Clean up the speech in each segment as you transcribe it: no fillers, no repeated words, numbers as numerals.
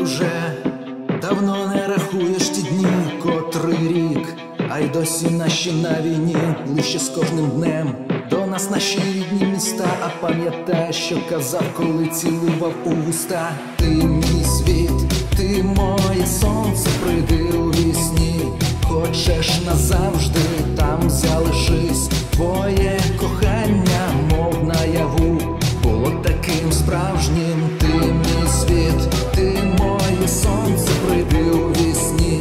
вже давно не рахуєш ті дні, котрий рік, а й досі наші на війні, ближче з кожним днем до нас наші рідні міста. А пам'ятаєш, що казав, коли цілував у вуста? Ти мій світ, ти моє сонце, прийди у вісні. Хочеш назавжди, там залишись. Твоє кохання, мов наяву, було таким справжнім. Ти мій світ, ти моє сонце, прийди у вісні.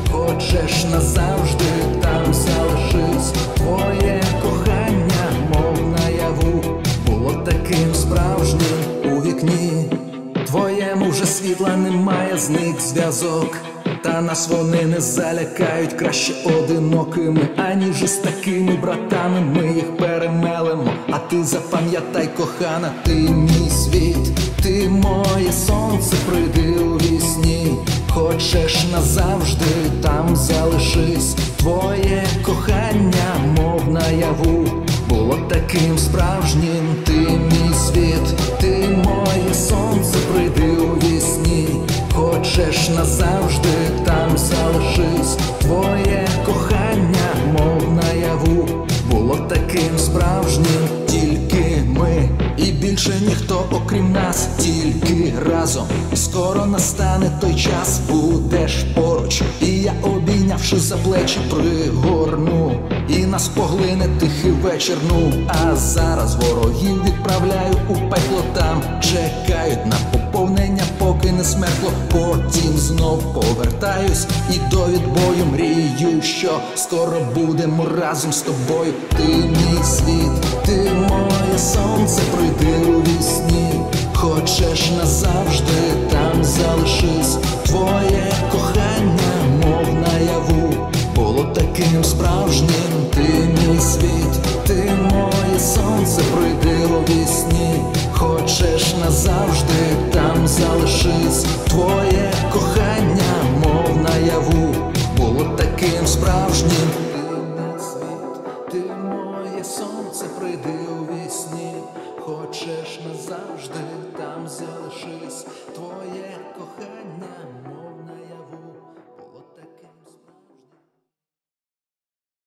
Хочеш назавжди, там залишись. Твоє кохання, мов наяву, було таким справжнім. У вікні твоєму вже світла немає, зник зв'язок. Та нас вони не залякають, краще одинокими, аніж із такими братами. Ми їх перемелемо, а ти запам'ятай, кохана, ти мій світ, ти моє сонце, прийди у вісні. Хочеш назавжди, там залишись. Твоє кохання, мов наяву, було таким справжнім. Ти мій світ, ти моє сонце, прийди у вісні. Хочеш назавжди, там залишись. Твоє кохання, мов наяву, було таким справжнім. Тільки ми і більше ніхто окрім нас, тільки разом. Скоро настане той час, будеш поруч, і я, обійнявши за плечі, пригорну, і нас поглине тихий вечір. Ну, а зараз ворогів відправляю у пекло, там чекають на поповнення, поки не смеркло. Потім знов повертаюсь і до відбою мрію, що скоро будемо разом з тобою. Ти мій світ, ти моє сонце, прийди у вісні. Хочеш назавжди, там залишись. Твоє кохання, мов наяву, було таким справжнім. Ти мій світ, ти моє сонце, прийди у вісні. Хочеш назавжди, там залишись. Твоє кохання, мов наяву, було таким справжнім. Ти мій світ, ти моє сонце, прийди у вісні. Хочеш назавжди, там залишись. Твоє кохання, мов